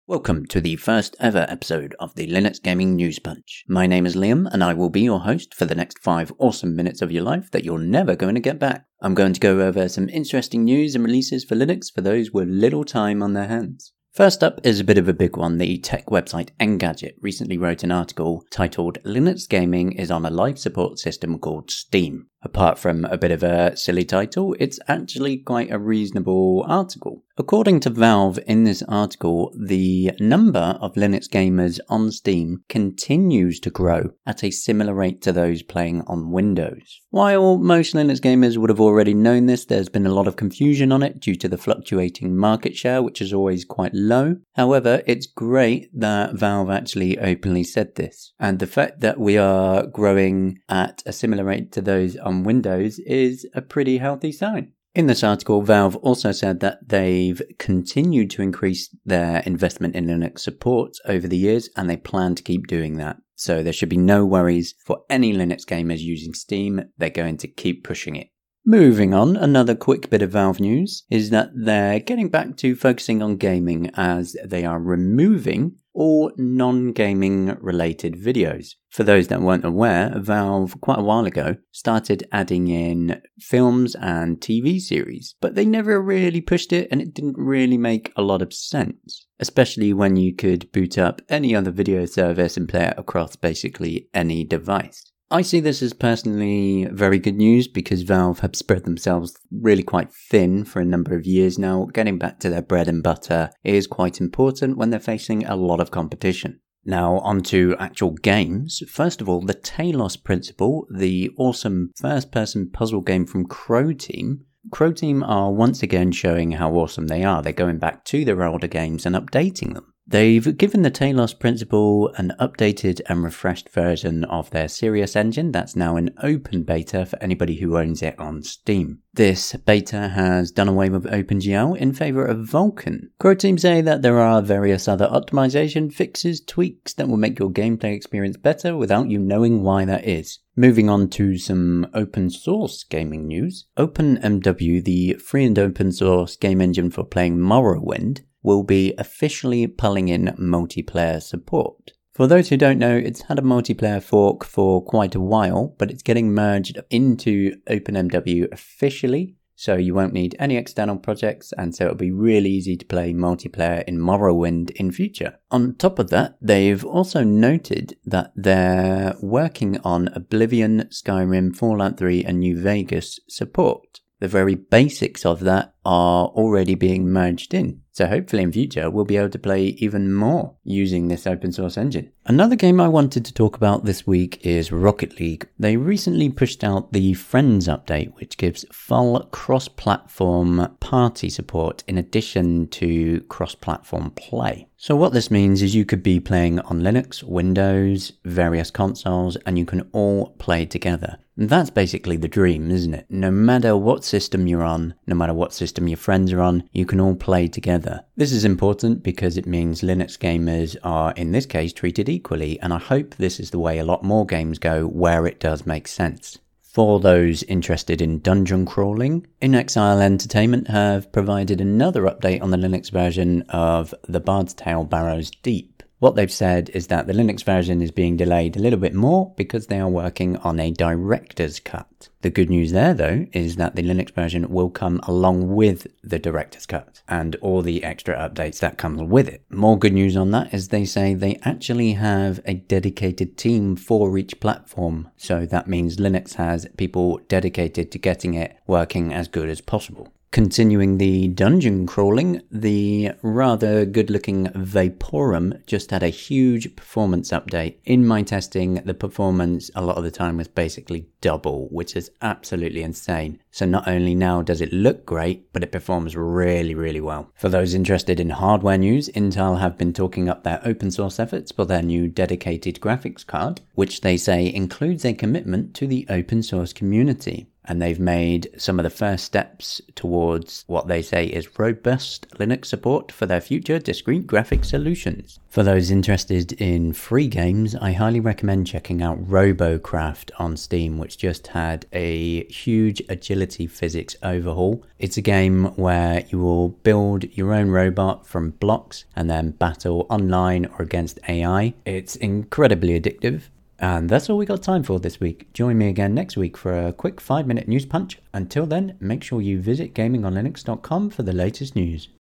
Welcome to the first ever episode of the Linux Gaming News Punch. My name is Liam and I will be your host for the next 5 awesome minutes of your life that you're never going to get back. I'm going to go over some interesting news and releases for Linux for those with little time on their hands. First up is a bit of a big one. The tech website Engadget recently wrote an article titled Linux Gaming is on a live support system called Steam. Apart from a bit of a silly title, it's actually quite a reasonable article. According to Valve in this article, the number of Linux gamers on Steam continues to grow at a similar rate to those playing on Windows. While most Linux gamers would have already known this, there's been a lot of confusion on it due to the fluctuating market share, which is always quite low. However, it's great that Valve actually openly said this. And the fact that we are growing at a similar rate to those on Windows is a pretty healthy sign. In this article, Valve also said that they've continued to increase their investment in Linux support over the years, and they plan to keep doing that. So there should be no worries for any Linux gamers using Steam. They're going to keep pushing it. Moving on, another quick bit of Valve news is that they're getting back to focusing on gaming as they are removing all non-gaming related videos. For those that weren't aware, Valve quite a while ago started adding in films and TV series, but they never really pushed it and it didn't really make a lot of sense, especially when you could boot up any other video service and play it across basically any device. I see this as personally very good news because Valve have spread themselves really quite thin for a number of years now. Getting back to their bread and butter is quite important when they're facing a lot of competition. Now onto actual games. First of all, the Talos Principle, the awesome first-person puzzle game from Croteam. Croteam are once again showing how awesome they are. They're going back to their older games and updating them. They've given the Talos Principle an updated and refreshed version of their Sirius engine that's now in open beta for anybody who owns it on Steam. This beta has done away with OpenGL in favour of Vulkan. Croteam say that there are various other optimization fixes, tweaks that will make your gameplay experience better without you knowing why that is. Moving on to some open source gaming news. OpenMW, the free and open source game engine for playing Morrowind, will be officially pulling in multiplayer support. For those who don't know, it's had a multiplayer fork for quite a while, but it's getting merged into OpenMW officially, so you won't need any external projects, and so it'll be really easy to play multiplayer in Morrowind in future. On top of that, they've also noted that they're working on Oblivion, Skyrim, Fallout 3 and New Vegas support. The very basics of that are already being merged in. So hopefully in future we'll be able to play even more using this open source engine. Another game I wanted to talk about this week is Rocket League. They recently pushed out the Friends update, which gives full cross-platform party support in addition to cross-platform play. So what this means is you could be playing on Linux, Windows, various consoles, and you can all play together. And that's basically the dream, isn't it? No matter what system you're on, no matter what system your friends are on, you can all play together. This is important because it means Linux gamers are, in this case, treated equally, and I hope this is the way a lot more games go where it does make sense. For those interested in dungeon crawling, inXile Entertainment have provided another update on the Linux version of The Bard's Tale: Barrows Deep. What they've said is that the Linux version is being delayed a little bit more because they are working on a director's cut. The good news there, though, is that the Linux version will come along with the director's cut and all the extra updates that comes with it. More good news on that is they say they actually have a dedicated team for each platform. So that means Linux has people dedicated to getting it working as good as possible. Continuing the dungeon crawling, the rather good-looking Vaporum just had a huge performance update. In my testing, the performance a lot of the time was basically double, which is absolutely insane. So not only now does it look great, but it performs really, really well. For those interested in hardware news, Intel have been talking up their open source efforts for their new dedicated graphics card, which they say includes a commitment to the open source community. and they've made some of the first steps towards what they say is robust Linux support for their future discrete graphics solutions. For those interested in free games, I highly recommend checking out RoboCraft on Steam, which just had a huge agility physics overhaul. It's a game where you will build your own robot from blocks and then battle online or against AI. It's incredibly addictive. And that's all we got time for this week. Join me again next week for a quick 5-minute news punch. Until then, make sure you visit gamingonlinux.com for the latest news.